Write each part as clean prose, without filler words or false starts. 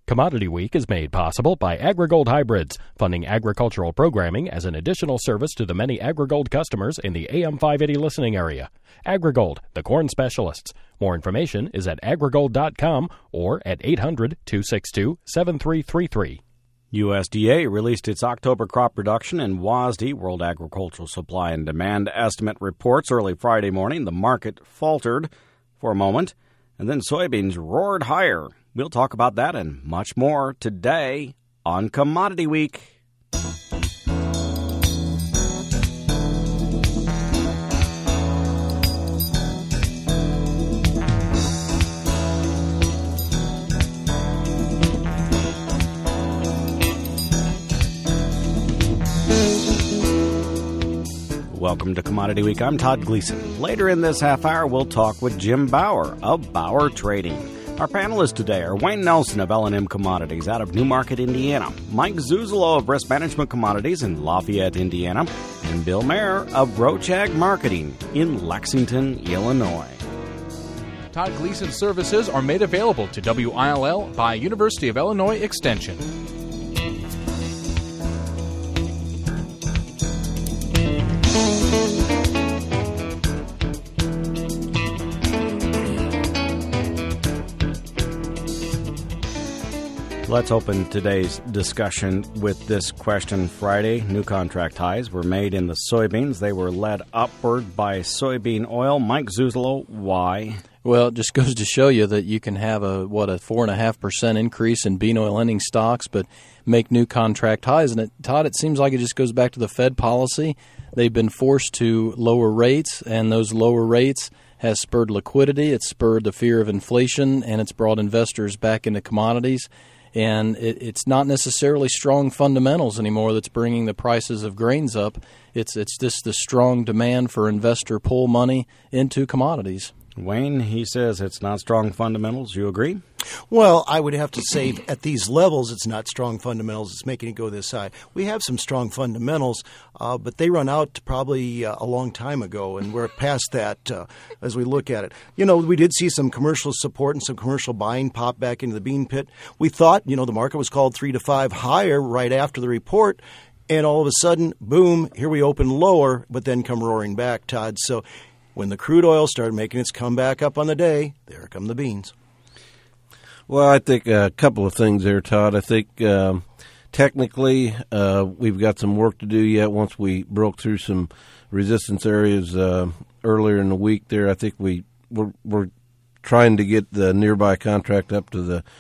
Commodity Week is made possible by AgriGold Hybrids, funding agricultural programming as an additional service to the many AgriGold customers in the AM 580 listening area. AgriGold, the corn specialists. More information is at agrigold.com or at 800-262-7333. USDA released its October crop production and WASDE, World Agricultural Supply and Demand Estimate reports early Friday morning. The market faltered for a moment, and then soybeans roared higher. We'll talk about that and much more today on Commodity Week. Welcome to Commodity Week. I'm Todd Gleason. Later in this half hour, we'll talk with Jim Bauer of Bauer Trading. Our panelists today are Wayne Nelson of L&M Commodities out of Newmarket, Indiana, Mike Zuzolo of Risk Management Commodities in Lafayette, Indiana, and Bill Mayer of Roach Ag Marketing in Lexington, Illinois. Todd Gleason services are made available to WILL by University of Illinois Extension. Let's open today's discussion with this question. Friday, new contract highs were made in the soybeans. They were led upward by soybean oil. Mike Zuzolo, why? Well, it just goes to show you that you can have a 4.5% increase in bean oil ending stocks, but make new contract highs. And Todd, it seems like it just goes back to the Fed policy. They've been forced to lower rates, and those lower rates has spurred liquidity. It's spurred the fear of inflation, and it's brought investors back into commodities. And it's not necessarily strong fundamentals anymore that's bringing the prices of grains up. It's just the strong demand for investor pull money into commodities. Wayne, he says it's not strong fundamentals. You agree? Well, I would have to say at these levels, it's not strong fundamentals. It's making it go this high. We have some strong fundamentals, but they run out probably a long time ago, and we're past that as we look at it. You know, we did see some commercial support and some commercial buying pop back into the bean pit. We thought, the market was called 3 to 5 higher right after the report, and all of a sudden, boom, here we open lower, but then come roaring back, Todd. So when the crude oil started making its comeback up on the day, there come the beans. Well, I think a couple of things there, Todd. I think technically we've got some work to do yet. Once we broke through some resistance areas earlier in the week there, I think we're trying to get the nearby contract up to the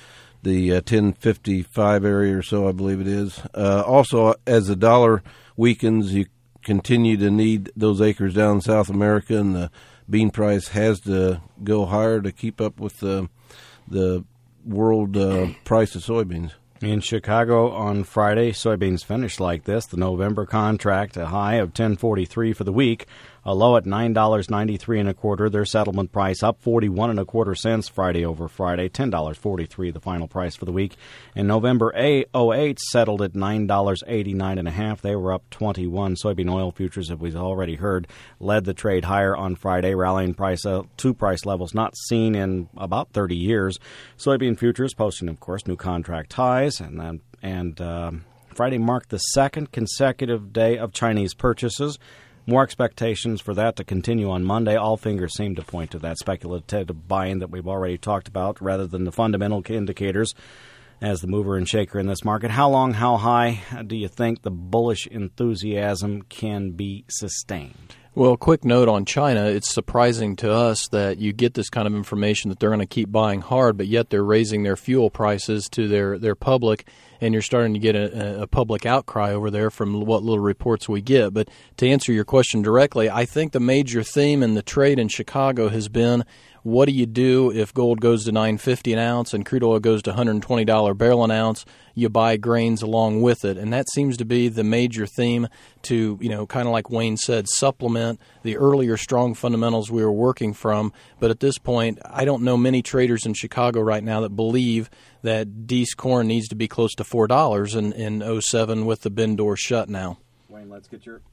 1055 area or so, I believe it is. Also, as the dollar weakens, you continue to need those acres down in South America, and the bean price has to go higher to keep up with the world price of soybeans. In Chicago on Friday, soybeans finished like this. The November contract, a high of $10.43 for the week, a low at $9.93 1/4. Their settlement price up 41 1/4 cents Friday over Friday, $10.43 the final price for the week. And November 08 settled at $9.89 1/2. They were up 21. Soybean oil futures, as we've already heard, led the trade higher on Friday, rallying price to price levels not seen in about 30 years. Soybean futures posting, of course, new contract highs, and Friday marked the second consecutive day of Chinese purchases. More expectations for that to continue on Monday. All fingers seem to point to that speculative buying that we've already talked about rather than the fundamental indicators as the mover and shaker in this market. How long, how high do you think the bullish enthusiasm can be sustained? Well, quick note on China. It's surprising to us that you get this kind of information that they're going to keep buying hard, but yet they're raising their fuel prices to their public, and you're starting to get a public outcry over there from what little reports we get. But to answer your question directly, I think the major theme in the trade in Chicago has been, what do you do if gold goes to $9.50 an ounce and crude oil goes to $120 a barrel an ounce? You buy grains along with it. And that seems to be the major theme to, kind of like Wayne said, supplement the earlier strong fundamentals we were working from. But at this point, I don't know many traders in Chicago right now that believe that Deese corn needs to be close to $4 in 07 with the bin door shut now. Wayne, let's get your...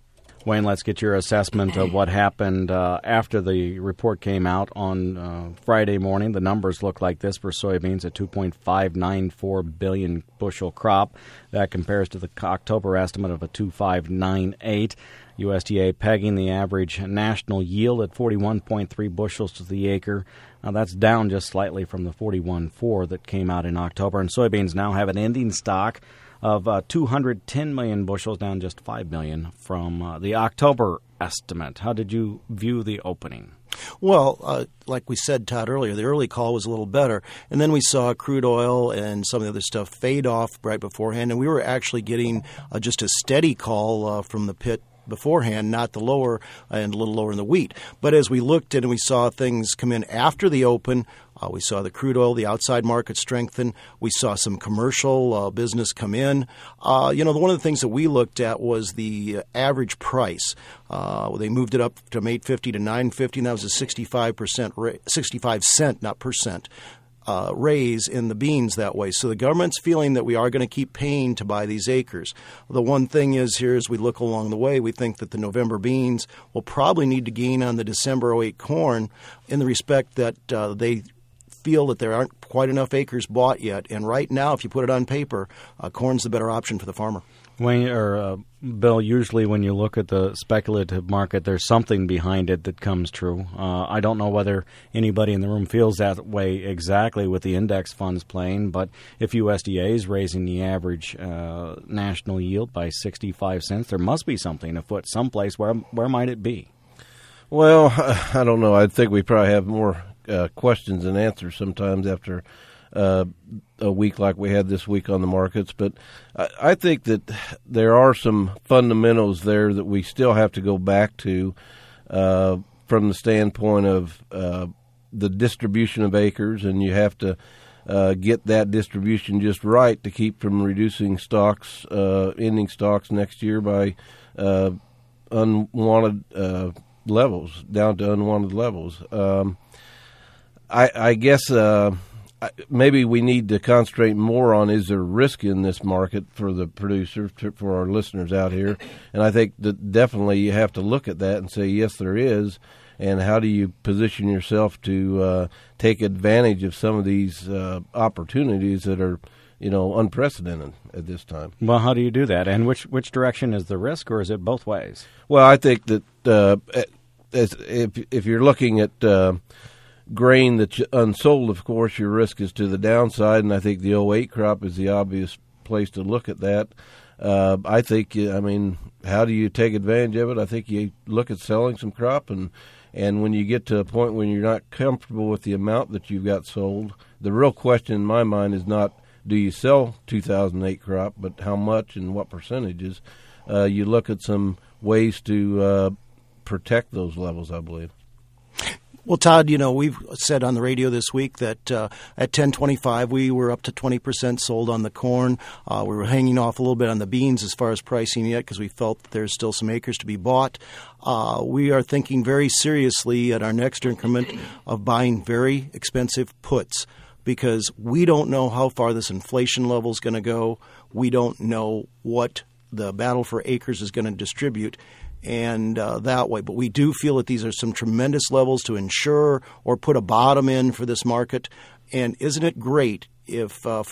Wayne, let's get your assessment of what happened after the report came out on Friday morning. The numbers look like this for soybeans, a 2.594 billion bushel crop. That compares to the October estimate of a 2.598. USDA pegging the average national yield at 41.3 bushels to the acre. Now that's down just slightly from the 41.4 that came out in October. And soybeans now have an ending stock of 210 million bushels, down just 5 million from the October estimate. How did you view the opening? Well, like we said, Todd, earlier, the early call was a little better. And then we saw crude oil and some of the other stuff fade off right beforehand. And we were actually getting just a steady call from the pit beforehand, not the lower and a little lower in the wheat. But as we looked at and we saw things come in after the open, we saw the crude oil, the outside market strengthen. We saw some commercial business come in. One of the things that we looked at was the average price. They moved it up from $8.50 to $9.50, and that was a 65 cent, not percent, raise in the beans that way. So the government's feeling that we are going to keep paying to buy these acres. The one thing is here as we look along the way, we think that the November beans will probably need to gain on the December 08 corn in the respect that they feel that there aren't quite enough acres bought yet. And right now, if you put it on paper, corn's the better option for the farmer. Wayne or Bill, usually when you look at the speculative market, there's something behind it that comes true. I don't know whether anybody in the room feels that way exactly with the index funds playing, but if USDA is raising the average national yield by 65 cents, there must be something afoot someplace. Where might it be? Well, I don't know. I think we probably have more questions and answers sometimes after a week like we had this week on the markets. But I think that there are some fundamentals there that we still have to go back to from the standpoint of the distribution of acres, and you have to get that distribution just right to keep from reducing stocks, ending stocks next year by unwanted levels, down to unwanted levels. I guess maybe we need to concentrate more on is there risk in this market for the producers, for our listeners out here. And I think that definitely you have to look at that and say, yes, there is. And how do you position yourself to take advantage of some of these opportunities that are, unprecedented at this time? Well, how do you do that? And which direction is the risk, or is it both ways? Well, I think that if you're looking at grain that's unsold, of course, your risk is to the downside, and I think the 08 crop is the obvious place to look at that. I think, how do you take advantage of it? I think you look at selling some crop, and when you get to a point when you're not comfortable with the amount that you've got sold, the real question in my mind is not do you sell 2008 crop, but how much and what percentages. You look at some ways to protect those levels, I believe. Well, Todd, we've said on the radio this week that at 10.25 we were up to 20% sold on the corn. We were hanging off a little bit on the beans as far as pricing yet because we felt that there's still some acres to be bought. We are thinking very seriously at our next increment of buying very expensive puts because we don't know how far this inflation level is going to go. We don't know what the battle for acres is going to distribute. And that way. But we do feel that these are some tremendous levels to ensure or put a bottom in for this market. And isn't it great if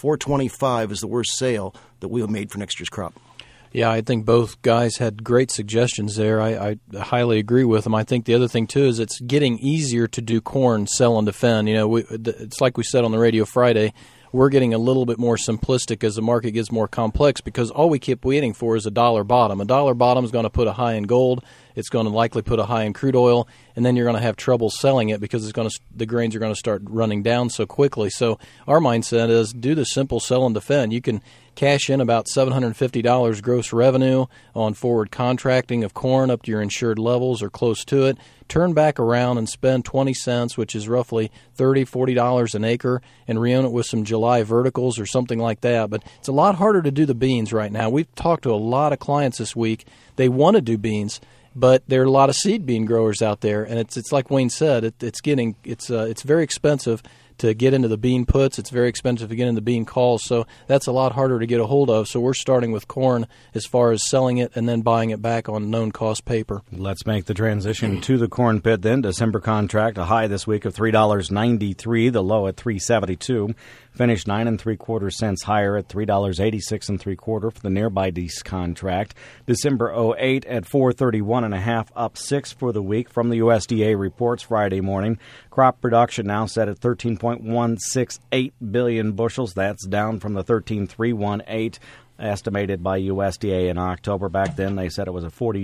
425 is the worst sale that we have made for next year's crop? Yeah, I think both guys had great suggestions there. I highly agree with them. I think the other thing, too, is it's getting easier to do corn, sell, and defend. It's like we said on the radio Friday, we're getting a little bit more simplistic as the market gets more complex because all we keep waiting for is a dollar bottom. A dollar bottom is going to put a high in gold. It's going to likely put a high in crude oil, and then you're going to have trouble selling it because the grains are going to start running down so quickly. So our mindset is do the simple sell and defend. You can cash in about $750 gross revenue on forward contracting of corn up to your insured levels or close to it. Turn back around and spend 20 cents, which is roughly $30, $40 an acre, and re-own it with some July verticals or something like that. But it's a lot harder to do the beans right now. We've talked to a lot of clients this week. They want to do beans, but there are a lot of seed bean growers out there, and it's like Wayne said, it's very expensive to get into the bean puts. It's very expensive to get into the bean calls, so that's a lot harder to get a hold of. So we're starting with corn as far as selling it and then buying it back on known cost paper. Let's make the transition to the corn pit then. December contract, a high this week of $3.93, the low at $3.72. Finished 9 3/4 cents higher at $3.86 3/4 for the nearby East contract. December 08 at 431.5, up 6 for the week from the USDA reports Friday morning. Crop production now set at 13.168 billion bushels. That's down from the 13.318 estimated by USDA in October. Back then, they said it was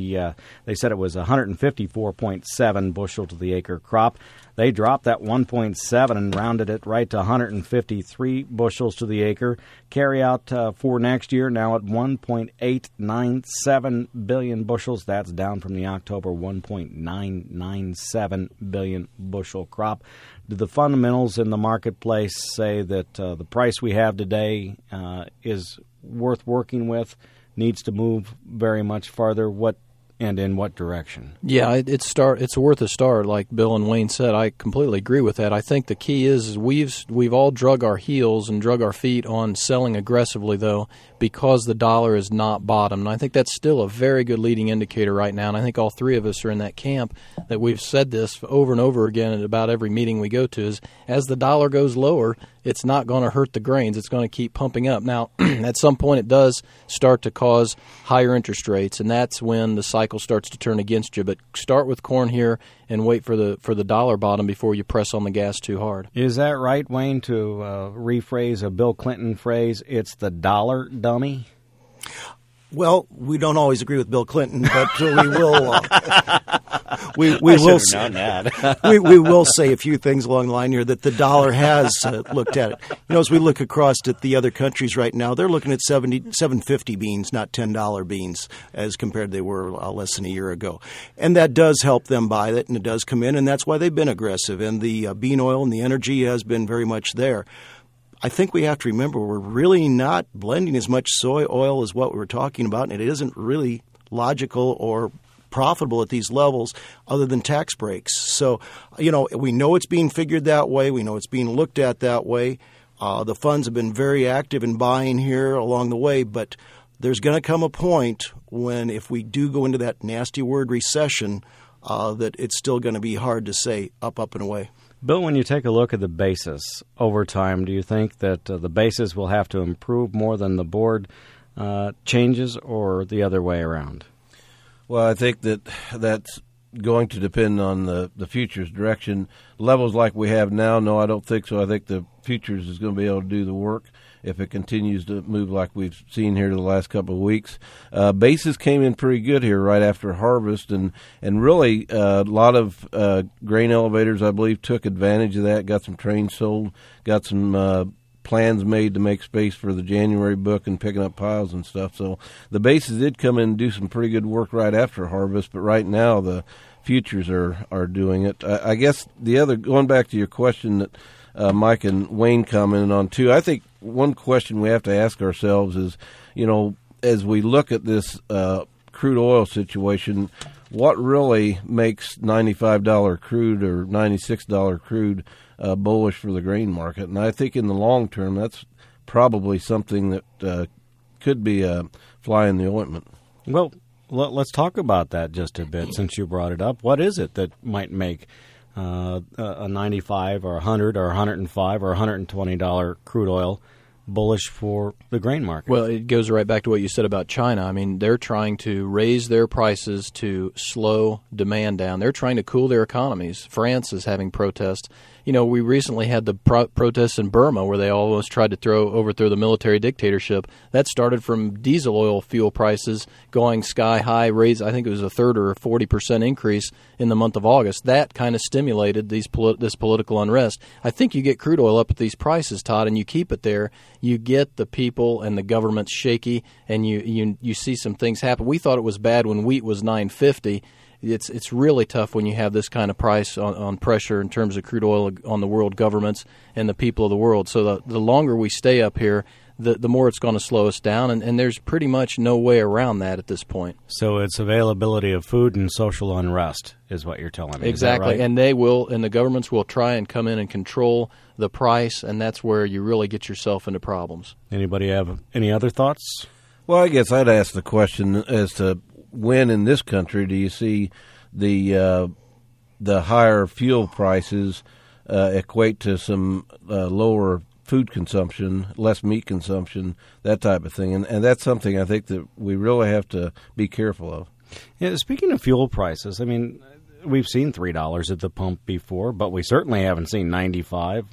154.7 bushel to the acre crop. They dropped that 1.7 and rounded it right to 153 bushels to the acre. Carry out for next year now at 1.897 billion bushels. That's down from the October 1.997 billion bushel crop. Do the fundamentals in the marketplace say that the price we have today is worth working with, needs to move very much farther? What and in what direction? Yeah, it's worth a start, like Bill and Wayne said. I completely agree with that. I think the key is we've all drug our heels and drug our feet on selling aggressively, though, because the dollar is not bottomed. And I think that's still a very good leading indicator right now, and I think all three of us are in that camp that we've said this over and over again at about every meeting we go to, is as the dollar goes lower, it's not going to hurt the grains. It's going to keep pumping up. Now, at some point it does start to cause higher interest rates, and that's when the cycle starts to turn against you. But start with corn here and wait for the dollar bottom before you press on the gas too hard. Is that right, Wayne, to rephrase a Bill Clinton phrase, it's the dollar dummy? Well, we don't always agree with Bill Clinton, but we will. We will say a few things along the line here that the dollar has looked at it. You know, as we look across at the other countries right now, they're looking at $7.50 beans, not $10 beans, as compared to they were less than a year ago, and that does help them buy it, and it does come in, and that's why they've been aggressive. And the bean oil and the energy has been very much there. I think we have to remember we're really not blending as much soy oil as what we were talking about, and it isn't really logical or profitable at these levels other than tax breaks. So, you know, we know it's being figured that way. We know it's being looked at that way. The funds have been very active in buying here along the way, but there's going to come a point when if we do go into that nasty word recession, that it's still going to be hard to say up and away. Bill, when you take a look at the basis over time, do you think that the basis will have to improve more than the board changes, or the other way around? Well, I think that's going to depend on the futures direction. Levels like we have now, no, I don't think so. I think the futures is going to be able to do the work if it continues to move like we've seen here the last couple of weeks. Bases came in pretty good here right after harvest, and really a lot of grain elevators, I believe, took advantage of that, got some trains sold, got some plans made to make space for the January book and picking up piles and stuff. So the bases did come in and do some pretty good work right after harvest, but right now the futures are doing it. I guess going back to your question that Mike and Wayne commented on too, I think one question we have to ask ourselves is, you know, as we look at this crude oil situation, what really makes $95 crude or $96 crude bullish for the grain market? And I think in the long term, that's probably something that could be a fly in the ointment. Well, let's talk about that just a bit since you brought it up. What is it that might make a 95 or 100 or 105 or $120 crude oil bullish for the grain market? Well, it goes right back to what you said about China. I mean, they're trying to raise their prices to slow demand down. They're trying to cool their economies. France is having protests. You know, we recently had the protests in Burma where they almost tried to overthrow the military dictatorship. That started from diesel oil fuel prices going sky high, I think it was a 30 or 40% increase in the month of August. That kind of stimulated this political unrest. I think you get crude oil up at these prices, Todd, and you keep it there, you get the people and the government shaky, and you see some things happen. We thought it was bad when wheat was $9.50. It's really tough when you have this kind of price on pressure in terms of crude oil on the world governments and the people of the world. So the longer we stay up here, the more it's going to slow us down, and there's pretty much no way around that at this point. So it's availability of food and social unrest is what you're telling me. Exactly, is that right? and the governments will try and come in and control the price, and that's where you really get yourself into problems. Anybody have any other thoughts? Well, I guess I'd ask the question as to when in this country do you see the higher fuel prices equate to some lower food consumption, less meat consumption, that type of thing. And that's something I think that we really have to be careful of. Yeah, speaking of fuel prices, I mean, we've seen $3 at the pump before, but we certainly haven't seen $95,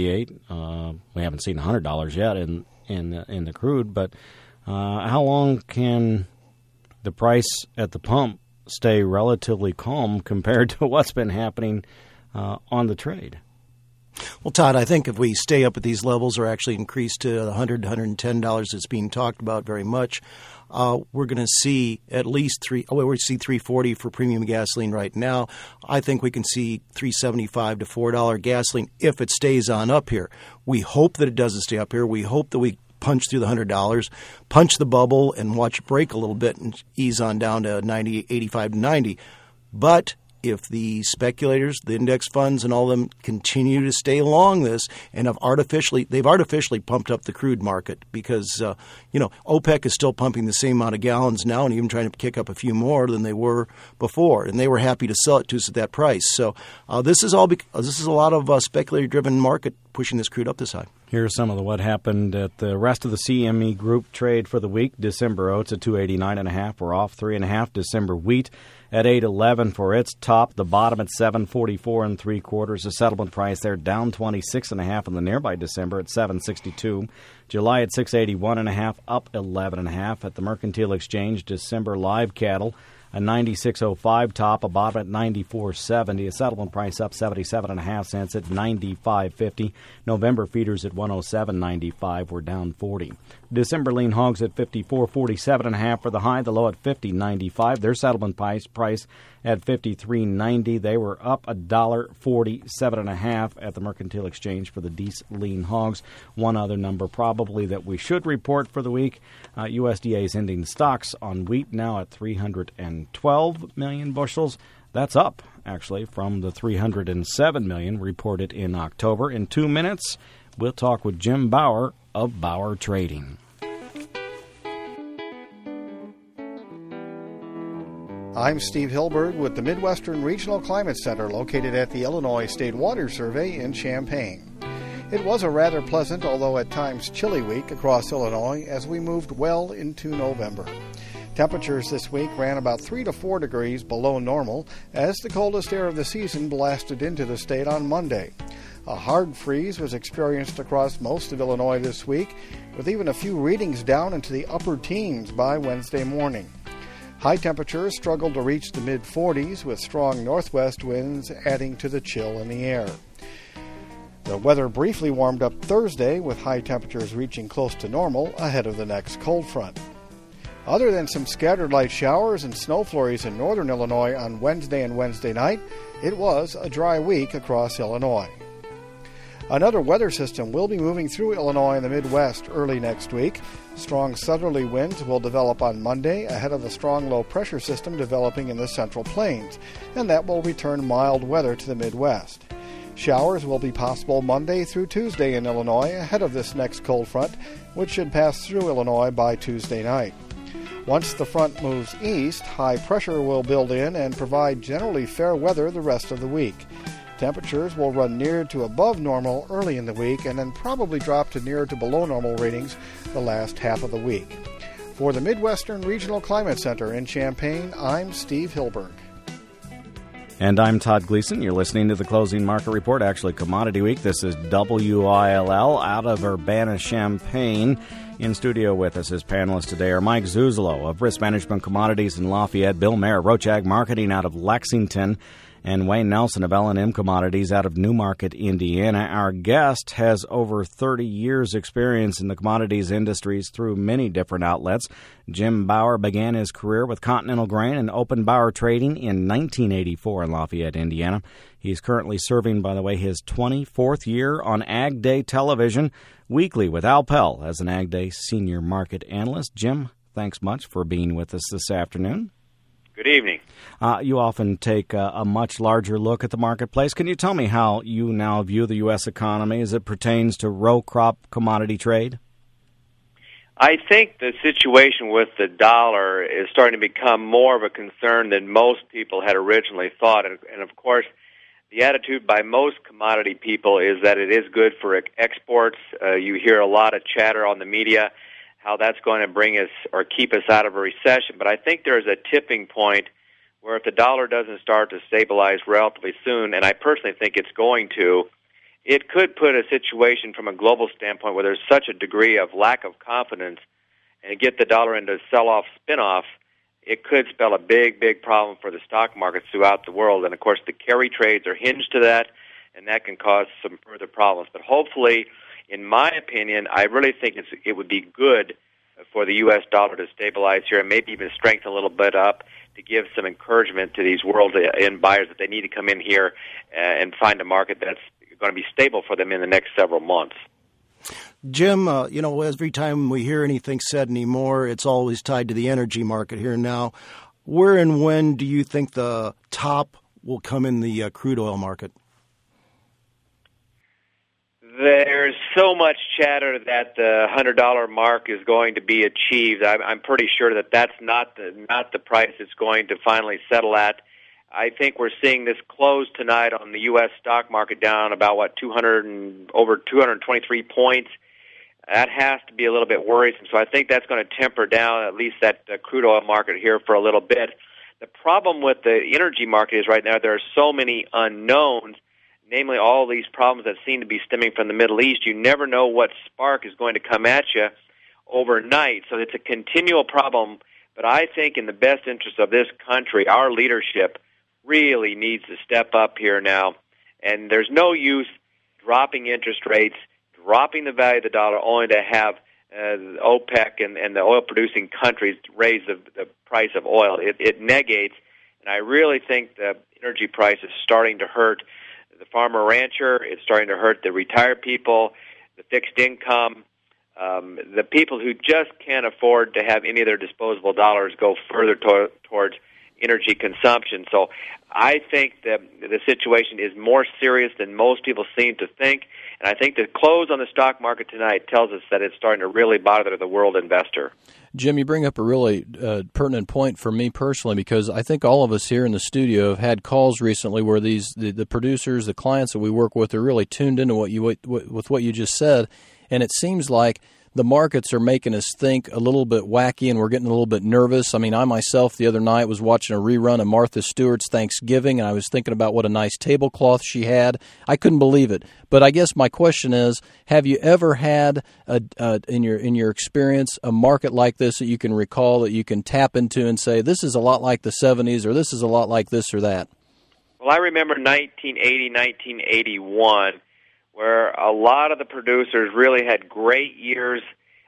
$98. We haven't seen $100 yet in the crude. But how long can the price at the pump stay relatively calm compared to what's been happening on the trade? Well, Todd, I think if we stay up at these levels or actually increase to the $100, $110 that's being talked about very much, we're going to see at least we see $3.40 for premium gasoline right now. I think we can see $3.75 to $4 gasoline if it stays on up here. We hope that it doesn't stay up here. We hope that we punch through the $100, punch the bubble, and watch it break a little bit and ease on down to 90, 85 to 90. But if the speculators, the index funds, and all of them continue to stay along this and they've artificially pumped up the crude market because OPEC is still pumping the same amount of gallons now and even trying to kick up a few more than they were before, and they were happy to sell it to us at that price. So this is a lot of speculator-driven market pushing this crude up this high. Here's some of what happened at the rest of the CME Group trade for the week. December oats at 289.5. We're off 3.5. December wheat at 8.11 for its top. The bottom at 744 3/4. The settlement price there down 26.5 in the nearby December at 762. July at 681.5, up 11.5 at the Mercantile Exchange. December live cattle a 96.05 top, a bottom at 94.70. A settlement price up 77.5 cents at 95.50. November feeders at 107.95. We're down 40. December lean hogs at 54.47.5 for the high, the low at 50.95. Their settlement price at 53.90. They were up $1.47.5 at the Mercantile Exchange for the Deese lean hogs. One other number probably that we should report for the week: USDA's ending stocks on wheat now at 312 million bushels. That's up, actually, from the 307 million reported in October. In 2 minutes, we'll talk with Jim Bauer of Bauer Trading. I'm Steve Hilberg with the Midwestern Regional Climate Center located at the Illinois State Water Survey in Champaign. It was a rather pleasant, although at times chilly week across Illinois as we moved well into November. Temperatures this week ran about 3 to 4 degrees below normal as the coldest air of the season blasted into the state on Monday. A hard freeze was experienced across most of Illinois this week, with even a few readings down into the upper teens by Wednesday morning. High temperatures struggled to reach the mid-40s, with strong northwest winds adding to the chill in the air. The weather briefly warmed up Thursday, with high temperatures reaching close to normal ahead of the next cold front. Other than some scattered light showers and snow flurries in northern Illinois on Wednesday and Wednesday night, it was a dry week across Illinois. Another weather system will be moving through Illinois and the Midwest early next week. Strong southerly winds will develop on Monday ahead of a strong low-pressure system developing in the Central Plains, and that will return mild weather to the Midwest. Showers will be possible Monday through Tuesday in Illinois ahead of this next cold front, which should pass through Illinois by Tuesday night. Once the front moves east, high pressure will build in and provide generally fair weather the rest of the week. Temperatures will run near to above normal early in the week and then probably drop to near to below normal readings the last half of the week. For the Midwestern Regional Climate Center in Champaign, I'm Steve Hilberg. And I'm Todd Gleason. You're listening to the Closing Market Report, actually Commodity Week. This is WILL out of Urbana-Champaign. In studio with us as panelists today are Mike Zuzolo of Risk Management Commodities in Lafayette, Bill Mayer, Roach Ag Marketing out of Lexington, and Wayne Nelson of L&M Commodities out of Newmarket, Indiana. Our guest has over 30 years' experience in the commodities industries through many different outlets. Jim Bauer began his career with Continental Grain and Open Bauer Trading in 1984 in Lafayette, Indiana. He's currently serving, by the way, his 24th year on Ag Day television weekly with Al Pell as an Ag Day senior market analyst. Jim, thanks much for being with us this afternoon. Good evening. You often take a much larger look at the marketplace. Can you tell me how you now view the U.S. economy as it pertains to row crop commodity trade? I think the situation with the dollar is starting to become more of a concern than most people had originally thought. And of course, the attitude by most commodity people is that it is good for exports. You hear a lot of chatter on the media how that's going to bring us or keep us out of a recession. But I think there's a tipping point where if the dollar doesn't start to stabilize relatively soon, and I personally think it's going to, it could put a situation from a global standpoint where there's such a degree of lack of confidence and get the dollar into sell-off, spin-off, it could spell a big, big problem for the stock markets throughout the world. And, of course, the carry trades are hinged to that, and that can cause some further problems. But hopefully, in my opinion, I really think it would be good for the U.S. dollar to stabilize here and maybe even strengthen a little bit up to give some encouragement to these world-end buyers that they need to come in here and find a market that's going to be stable for them in the next several months. Jim, every time we hear anything said anymore, it's always tied to the energy market here now. Where and when do you think the top will come in the crude oil market? There's so much chatter that the $100 mark is going to be achieved. I'm pretty sure that that's not the price it's going to finally settle at. I think we're seeing this close tonight on the U.S. stock market down about, over 223 points. That has to be a little bit worrisome. So I think that's going to temper down at least that crude oil market here for a little bit. The problem with the energy market is right now there are so many unknowns, namely all these problems that seem to be stemming from the Middle East. You never know what spark is going to come at you overnight. So it's a continual problem. But I think in the best interest of this country, our leadership really needs to step up here now. And there's no use dropping interest rates, dropping the value of the dollar, only to have OPEC and the oil-producing countries raise the price of oil. It negates, and I really think the energy price is starting to hurt the farmer-rancher. It's starting to hurt the retired people, the fixed income, the people who just can't afford to have any of their disposable dollars go further towards energy consumption. So I think that the situation is more serious than most people seem to think, and I think the close on the stock market tonight tells us that it's starting to really bother the world investor. Jim, you bring up a really pertinent point for me personally, because I think all of us here in the studio have had calls recently where the producers, the clients that we work with, are really tuned into with what you just said, and it seems like the markets are making us think a little bit wacky, and we're getting a little bit nervous. I mean, I myself the other night was watching a rerun of Martha Stewart's Thanksgiving, and I was thinking about what a nice tablecloth she had. I couldn't believe it. But I guess my question is, have you ever had, in your experience, a market like this that you can recall, that you can tap into and say, this is a lot like the 70s, or this is a lot like this or that? Well, I remember 1980, 1981, where a lot of the producers really had great years,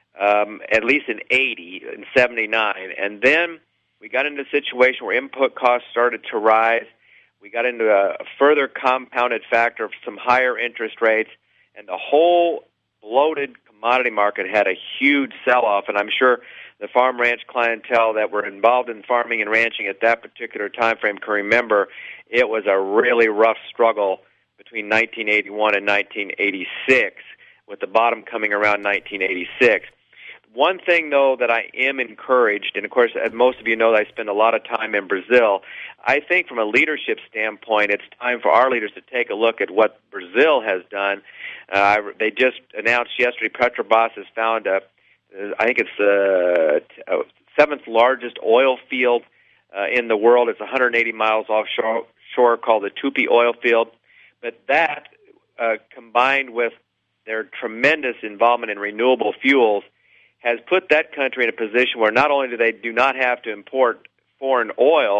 at least in 80 and 79. And then we got into a situation where input costs started to rise. We got into a further compounded factor of some higher interest rates, and the whole bloated commodity market had a huge sell-off. And I'm sure the farm ranch clientele that were involved in farming and ranching at that particular time frame can remember it was a really rough struggle between 1981 and 1986, with the bottom coming around 1986. One thing, though, that I am encouraged, and of course, as most of you know, I spend a lot of time in Brazil. I think from a leadership standpoint, it's time for our leaders to take a look at what Brazil has done. They just announced yesterday Petrobras has found I think it's the seventh largest oil field in the world. It's 180 miles offshore, called the Tupi oil field. But that, combined with their tremendous involvement in renewable fuels, has put that country in a position where not only do not have to import foreign oil,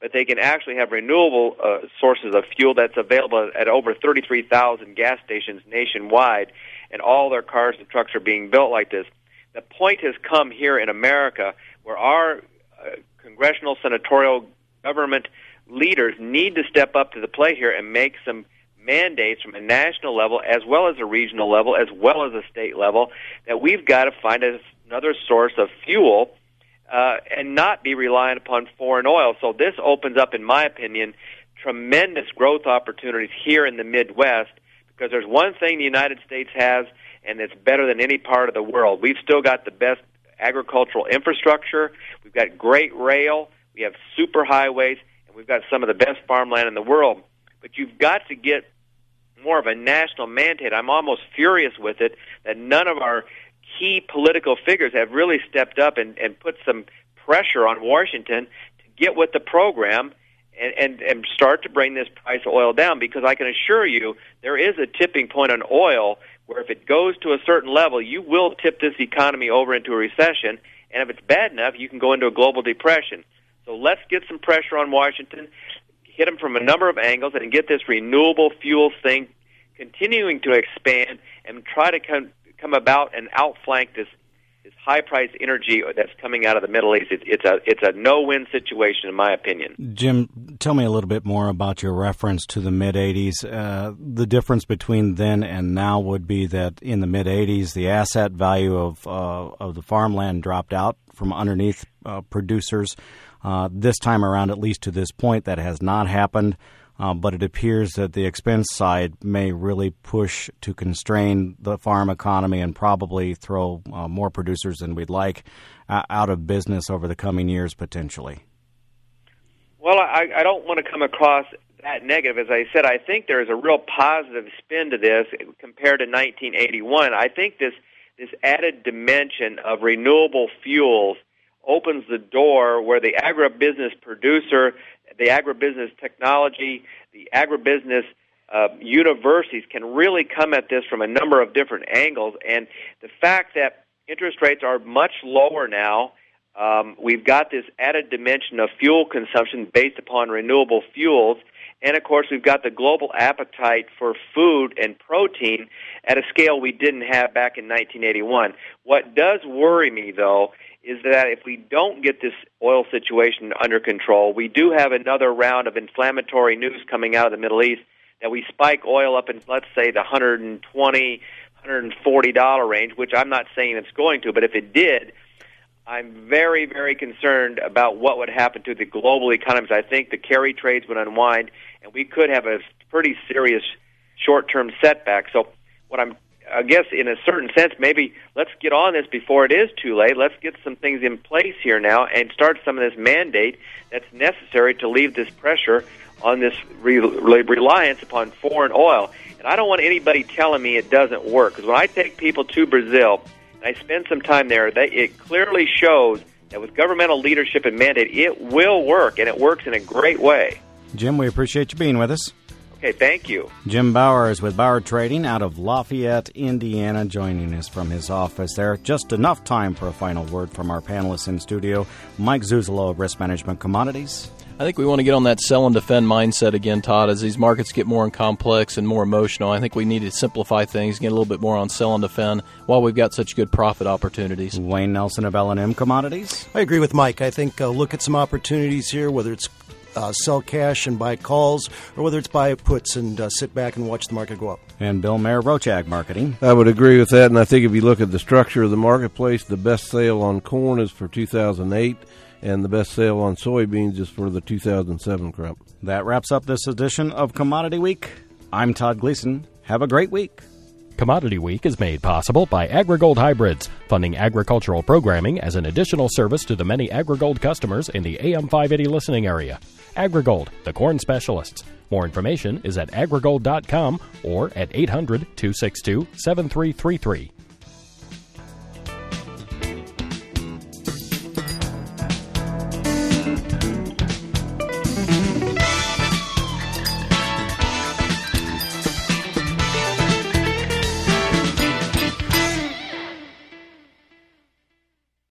but they can actually have renewable sources of fuel that's available at over 33,000 gas stations nationwide, and all their cars and trucks are being built like this. The point has come here in America where our congressional, senatorial, government leaders need to step up to the plate here and make some mandates from a national level as well as a regional level as well as a state level that we've got to find another source of fuel and not be reliant upon foreign oil. So this opens up, in my opinion, tremendous growth opportunities here in the Midwest, because there's one thing the United States has, and it's better than any part of the world. We've still got the best agricultural infrastructure. We've got great rail. We have super highways, and we've got some of the best farmland in the world. But you've got to get more of a national mandate. I'm almost furious with it that none of our key political figures have really stepped up and put some pressure on Washington to get with the program and start to bring this price of oil down, because I can assure you there is a tipping point on oil where if it goes to a certain level, you will tip this economy over into a recession, and if it's bad enough, you can go into a global depression. So let's get some pressure on Washington, hit them from a number of angles, and get this renewable fuels thing continuing to expand and try to come about and outflank this high-priced energy that's coming out of the Middle East. It's a no-win situation, in my opinion. Jim, tell me a little bit more about your reference to the mid-'80s. The difference between then and now would be that in the mid-'80s, the asset value of the farmland dropped out from underneath producers. This time around, at least to this point, that has not happened. But it appears that the expense side may really push to constrain the farm economy and probably throw more producers than we'd like out of business over the coming years, potentially. Well, I don't want to come across that negative. As I said, I think there is a real positive spin to this compared to 1981. I think this added dimension of renewable fuels opens the door where the agribusiness producer, the agribusiness technology, the agribusiness universities can really come at this from a number of different angles. And the fact that interest rates are much lower now, we've got this added dimension of fuel consumption based upon renewable fuels. And, of course, we've got the global appetite for food and protein at a scale we didn't have back in 1981. What does worry me, though, is that if we don't get this oil situation under control, we do have another round of inflammatory news coming out of the Middle East that we spike oil up in, let's say, the $120, $140 range, which I'm not saying it's going to, but if it did, I'm very, very concerned about what would happen to the global economies. I think the carry trades would unwind, and we could have a pretty serious short-term setback. So what I guess in a certain sense, maybe let's get on this before it is too late. Let's get some things in place here now and start some of this mandate that's necessary to leave this pressure on this reliance upon foreign oil. And I don't want anybody telling me it doesn't work, because when I take people to Brazil and I spend some time there, it clearly shows that with governmental leadership and mandate, it will work, and it works in a great way. Jim, we appreciate you being with us. Okay, thank you. Jim Bauer is with Bauer Trading out of Lafayette, Indiana, joining us from his office there. Just enough time for a final word from our panelists in studio. Mike Zuzolo of Risk Management Commodities. I think we want to get on that sell and defend mindset again, Todd, as these markets get more complex and more emotional. I think we need to simplify things, get a little bit more on sell and defend while we've got such good profit opportunities. Wayne Nelson of L&M Commodities. I agree with Mike. I think look at some opportunities here, whether it's sell cash and buy calls, or whether it's buy puts and sit back and watch the market go up. And Bill Mayer, Rochag Marketing. I would agree with that, and I think if you look at the structure of the marketplace, the best sale on corn is for 2008, and the best sale on soybeans is for the 2007 crop. That wraps up this edition of Commodity Week. I'm Todd Gleason. Have a great week. Commodity Week is made possible by AgriGold Hybrids, funding agricultural programming as an additional service to the many AgriGold customers in the AM 580 listening area. AgriGold, the corn specialists. More information is at agrigold.com or at 800-262-7333.